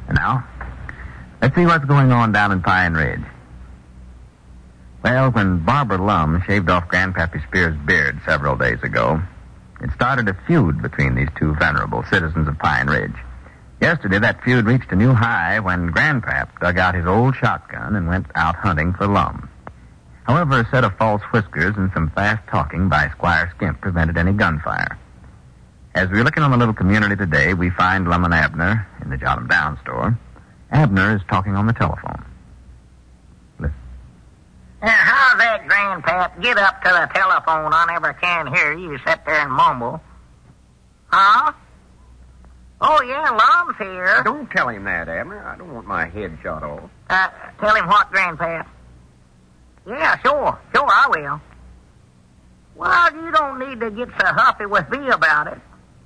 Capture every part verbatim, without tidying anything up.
And now, let's see what's going on down in Pine Ridge. Well, when Barbara Lum shaved off Grandpappy Spears' beard several days ago, it started a feud between these two venerable citizens of Pine Ridge. Yesterday, that feud reached a new high when Grandpap dug out his old shotgun and went out hunting for Lum. However, a set of false whiskers and some fast talking by Squire Skimp prevented any gunfire. As we're looking on the little community today, we find Lum and Abner in the Jot 'em Down store. Abner is talking on the telephone. Listen. Uh, how's that, Grandpap? Get up to the telephone. I never can hear you. You sit there and mumble. Huh? Oh, yeah, Lum's here. Don't tell him that, Abner. I don't want my head shot off. Uh, tell him what, Grandpap? Yeah, sure. Sure, I will. Well, you don't need to get so huffy with me about it.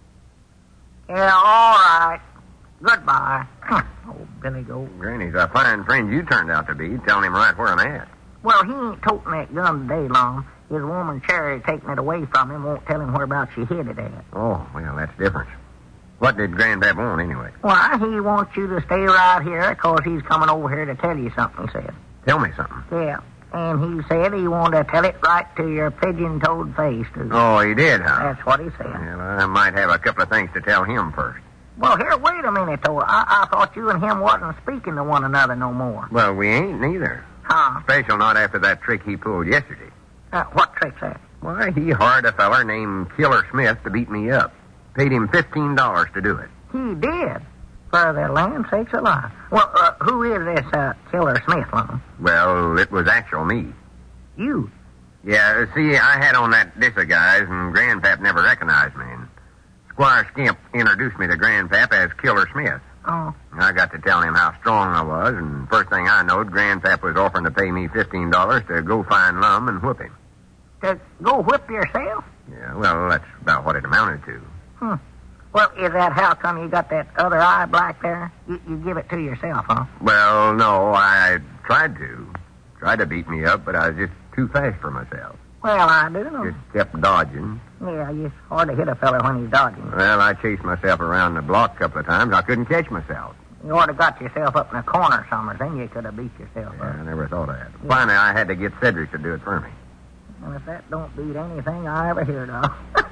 Yeah, all right. Goodbye. Oh, Billy Goat. Granny's a fine friend you turned out to be. Telling him right where I'm at. Well, he ain't toting that gun today, Lum. His woman Cherry taking it away from him won't tell him whereabouts she hid it at. Oh, well, that's different. What did Grandpap want, anyway? Why, he wants you to stay right here because he's coming over here to tell you something, he said. Tell me something. Yeah, and he said he wanted to tell it right to your pigeon-toed face, too. Oh, he did, huh? That's what he said. Well, I might have a couple of things to tell him first. Well, here, wait a minute, though. I, I thought you and him wasn't speaking to one another no more. Well, we ain't neither. Huh? Special not after that trick he pulled yesterday. Uh, what trick's that? Why, he hired a feller named Killer Smith to beat me up. Paid him fifteen dollars to do it. He did? For the land sakes alive. Well, uh, who is this uh, Killer Smith, Lum? Well, it was actual me. You? Yeah, see, I had on that disguise, and Grandpap never recognized me. And Squire Skimp introduced me to Grandpap as Killer Smith. Oh. I got to tell him how strong I was, and first thing I knowed, Grandpap was offering to pay me fifteen dollars to go find Lum and whip him. To go whip yourself? Yeah, well, that's about what it amounted to. Hmm. Well, is that how come you got that other eye black there? You, you give it to yourself, huh? Well, no, I tried to. Tried to beat me up, but I was just too fast for myself. Well, I do know. Just kept dodging. Yeah, it's hard to hit a fella when he's dodging. Well, I chased myself around the block a couple of times. I couldn't catch myself. You ought to got yourself up in a corner somewhere. Then you could have beat yourself Yeah, up. I never thought of that. Yeah. Finally, I had to get Cedric to do it for me. Well, if that don't beat anything I ever heard of.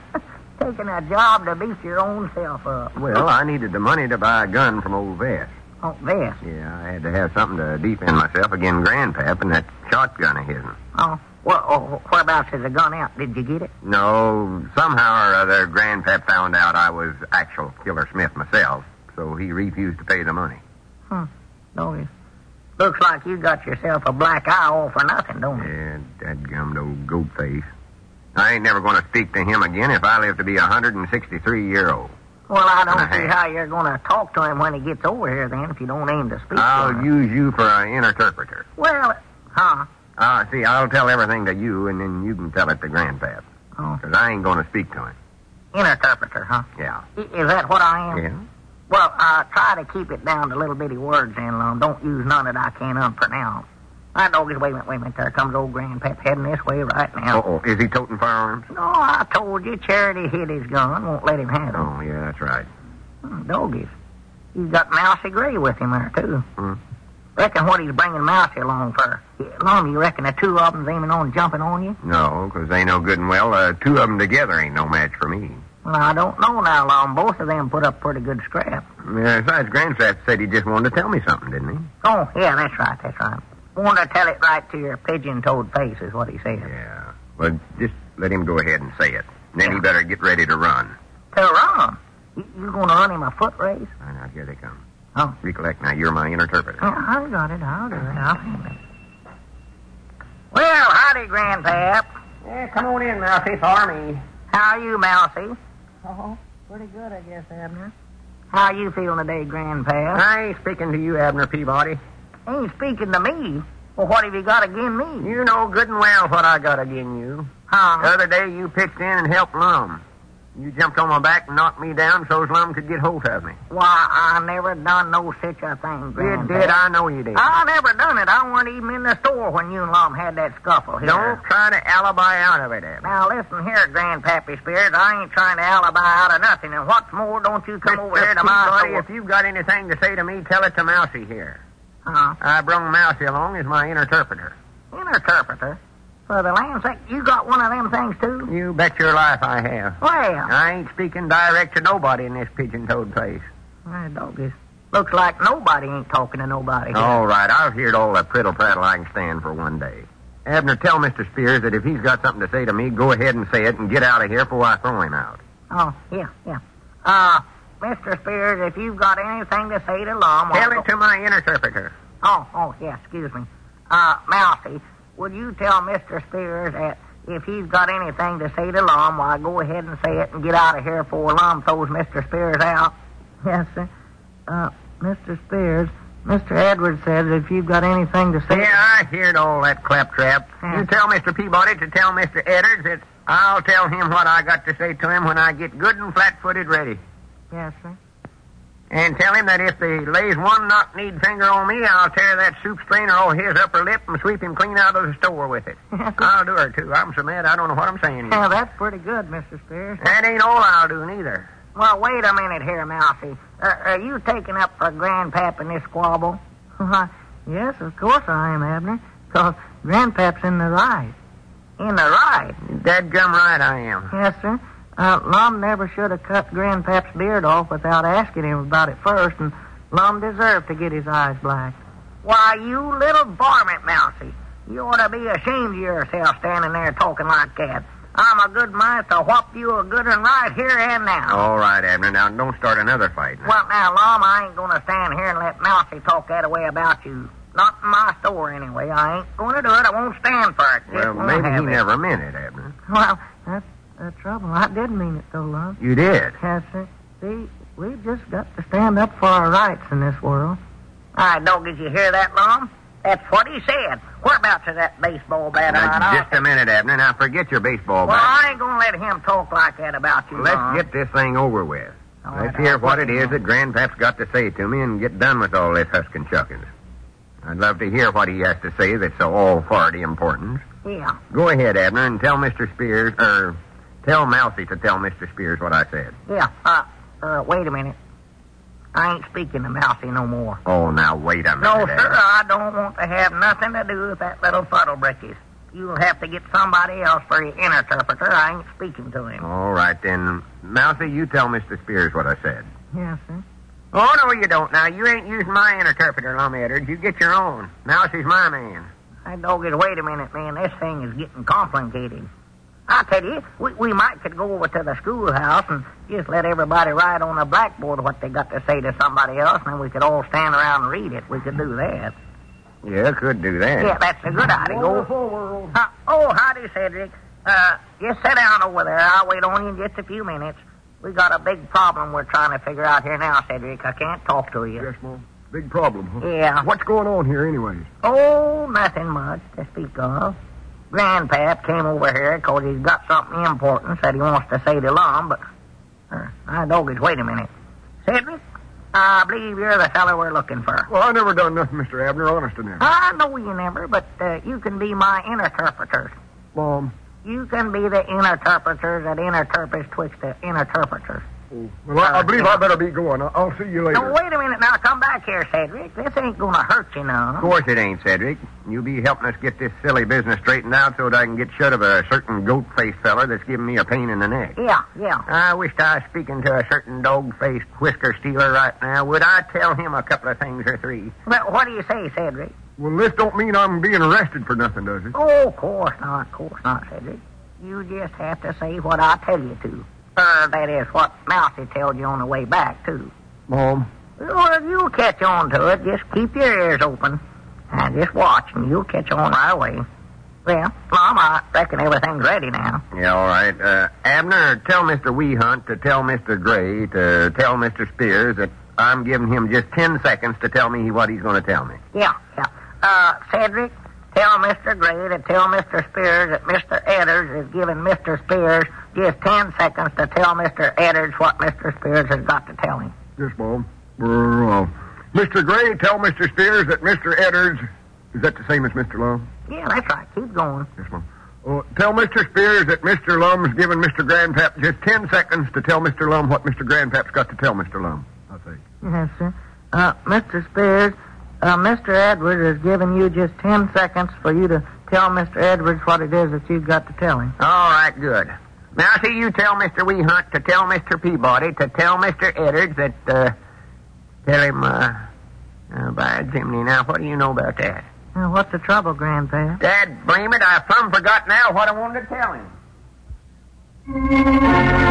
Taking a job to beat your own self up. Well, I needed the money to buy a gun from old Vest. Oh, Vest? Yeah, I had to have something to defend myself against Grandpap and that shotgun of his. Oh, well, oh, whereabouts is the gun out? Did you get it? No, somehow or other, Grandpap found out I was actual Killer Smith myself, so he refused to pay the money. Hmm. No, it looks like you got yourself a black eye all for nothing, don't it? Yeah, dadgummed old goat face. I ain't never going to speak to him again if I live to be one hundred sixty-three year old. Well, I don't see how you're going to talk to him when he gets over here, then, if you don't aim to speak I'll to him. use you for an interpreter. Well, huh? Uh, see, I'll tell everything to you, and then you can tell it to Grandpap. Oh. Because I ain't going to speak to him. Interpreter, huh? Yeah. I, is that what I am? Yeah. Well, uh, try to keep it down to little bitty words, then, Lum. Don't use none that I can't unpronounce. My dog is, wait a minute, wait a minute. There comes old Grandpap heading this way right now. Uh-oh. Is he toting firearms? No, I told you, Charity hid his gun. Won't let him have it. Oh, yeah, that's right. Hmm, doggies. He's got Mousy Gray with him there, too. Hmm. Reckon what he's bringing Mousy along for. Lum, you reckon the two of them's aiming on jumping on you? No, because they know good and well uh, two of them together ain't no match for me. Well, I don't know now, Lum. Both of them put up pretty good scrap. Yeah, besides, Grandpap said he just wanted to tell me something, didn't he? Oh, yeah, that's right, that's right. Wanted to tell it right to your pigeon-toed face is what he said. Yeah. Well, just let him go ahead and say it. Then Yeah. he better get ready to run. To run? You, you going to run him a foot race? All right, here they come. Oh. Recollect, now, you're my interpreter. Yeah, I got it. I'll do it. I'll handle it. Well, howdy, Grandpap. Yeah, come on in, Mousy, for me. How are you, Mousy? Oh, pretty good, I guess, Abner. How you feeling today, Grandpap? I ain't speaking to you, Abner Peabody. Ain't speaking to me. Well, what have you got agin me? You know good and well what I got agin you. Huh? The other day you pitched in and helped Lum. You jumped on my back and knocked me down so's Lum could get hold of me. Why, I never done no such a thing, You Grandpap. did, I know you did. I never done it. I weren't even in the store when you and Lum had that scuffle here. Don't try to alibi out of it, Abner. Now, listen here, Grandpappy Spears. I ain't trying to alibi out of nothing. And what's more, don't you come over here to my Peabody, store. if you've got anything to say to me, tell it to Mousy here. Huh? I brung Mousy along as my interpreter. Interpreter? For the land's sake, you got one of them things, too? You bet your life I have. Well, I ain't speaking direct to nobody in this pigeon-toed place. my doggies. Looks like nobody ain't talking to nobody. All right, I've heard all the prittle-prattle I can stand for one day. Abner, tell Mister Spears that if he's got something to say to me, go ahead and say it and get out of here before I throw him out. Oh, yeah, yeah. Uh, Mister Spears, if you've got anything to say to Lum... Tell I'll it to my interpreter. Oh, oh, yeah, excuse me. Uh, Mousy, would you tell Mister Spears that if he's got anything to say to Lum, why, go ahead and say it and get out of here before Lum throws Mister Spears out? Yes, sir. Uh, Mister Spears, Mister Edwards says if you've got anything to say... Yeah, I heard all that claptrap. Yeah. You tell Mister Peabody to tell Mister Edwards that I'll tell him what I got to say to him when I get good and flat-footed ready. Yes, sir. And tell him that if he lays one knock-kneed finger on me, I'll tear that soup strainer off his upper lip and sweep him clean out of the store with it. I'll do her, too. I'm so mad I don't know what I'm saying. Well, that's pretty good, Mister Spears. That ain't all I'll do, neither. Well, wait a minute here, Mousy. Uh, are you taking up for Grandpap in this squabble? Why, yes, of course I am, Abner. Because Grandpap's in the right. In the right? Dadgum right I am. Yes, sir. Uh, Lum never should have cut Grandpap's beard off without asking him about it first, and Lum deserved to get his eyes blacked. Why, you little varmint, Mousy. You ought to be ashamed of yourself standing there talking like that. I'm a good mind to whop you a good one right here and now. All right, Abner. Now, don't start another fight. Now. Well, now, Lum, I ain't going to stand here and let Mousy talk that way about you. Not in my store, anyway. I ain't going to do it. I won't stand for it. Just Well, won't maybe he have it. never meant it, Abner. Well, that's the trouble. I did mean it, though, Lum. You did? Yes, sir. See, we've just got to stand up for our rights in this world. All right, dog, did you hear that, Lum? That's what he said. Whereabouts is that baseball bat? Now, on? just a minute, Abner. Now, forget your baseball Well, bat. I ain't going to let him talk like that about you, Let's Lum. get this thing over with. All Let's right, hear I'll what put it him is on. that Grandpap's got to say to me and get done with all this huskin' shuckins. I'd love to hear what he has to say that's so all-farty important. Yeah. Go ahead, Abner, and tell Mister Spears, or tell Mousy to tell Mister Spears what I said. Yeah. Uh, uh, wait a minute. I ain't speaking to Mousy no more. Oh, now, wait a minute. No, Abner. sir, I don't want to have nothing to do with that little fuddle-britches. You'll have to get somebody else for your interpreter. I ain't speaking to him. All right, then. Mousy, you tell Mister Spears what I said. Yes, sir. Oh, no, you don't. Now, you ain't using my interpreter, Lum Edwards. You get your own. Mousy's my man. Hey, doggies, wait a minute, man. This thing is getting complicated. I tell you, we, we might could go over to the schoolhouse and just let everybody write on the blackboard what they got to say to somebody else, and then we could all stand around and read it. We could do that. Yeah, could do that. Yeah, that's a good idea. Go. Wonderful world. Uh, oh, howdy, Cedric. Uh, just sit down over there. I'll wait on you in just a few minutes. We got a big problem we're trying to figure out here now, Cedric. I can't talk to you. Yes, Mom. Big problem, huh? Yeah. What's going on here, anyways? Oh, nothing much to speak of. Grandpap came over here because he's got something important that he wants to say to Lum, but... Uh, my doggies, wait a minute. Cedric, I believe you're the fellow we're looking for. Well, I never done nothing, Mister Abner, honest to now. I know you never, but uh, you can be my interpreters. Mom. You can be the interpreters that interprets twixt the interpreters. Oh, well, I, I believe I better be going. I'll, I'll see you later. Now, wait a minute. Now, come back here, Cedric. This ain't going to hurt you none. Of course it ain't, Cedric. You be helping us get this silly business straightened out so that I can get shut of a certain goat-faced feller that's giving me a pain in the neck. Yeah, yeah. I wished I was speaking to a certain dog-faced whisker stealer right now. Would I tell him a couple of things or three? Well, what do you say, Cedric? Well, this don't mean I'm being arrested for nothing, does it? Oh, of course not, of course not, Cedric. You just have to say what I tell you to. Uh, that is what Mousy told you on the way back, too. Mom. Well, if you'll catch on to it, just keep your ears open. And just watch, and you'll catch on right away. Well, Mom, I reckon everything's ready now. Yeah, all right. Uh, Abner, tell Mister Weehunt to tell Mister Gray to tell Mister Spears that I'm giving him just ten seconds to tell me what he's going to tell me. Yeah, yeah. Uh, Cedric, tell Mister Gray to tell Mister Spears that Mister Edwards is giving Mister Spears just ten seconds to tell Mister Edwards what Mister Spears has got to tell him. Yes, Mom. Uh, Mister Gray, tell Mister Spears that Mister Edwards... Is that the same as Mister Lum? Yeah, that's right. Keep going. Yes, Mom. Uh, tell Mister Spears that Mister Lum's given Mister Grandpap just ten seconds to tell Mister Lum what Mister Grandpap's got to tell Mister Lum, I think. Yes, sir. Uh, Mister Spears, uh, Mister Edwards has given you just ten seconds for you to tell Mister Edwards what it is that you've got to tell him. All right, good. Now, see, you tell Mister Weehunt to tell Mister Peabody to tell Mister Edwards that, uh, tell him, uh, uh, by Jiminy, now, what do you know about that? Uh, what's the trouble, Grandpa? Dad, blame it, I plumb forgot now what I wanted to tell him.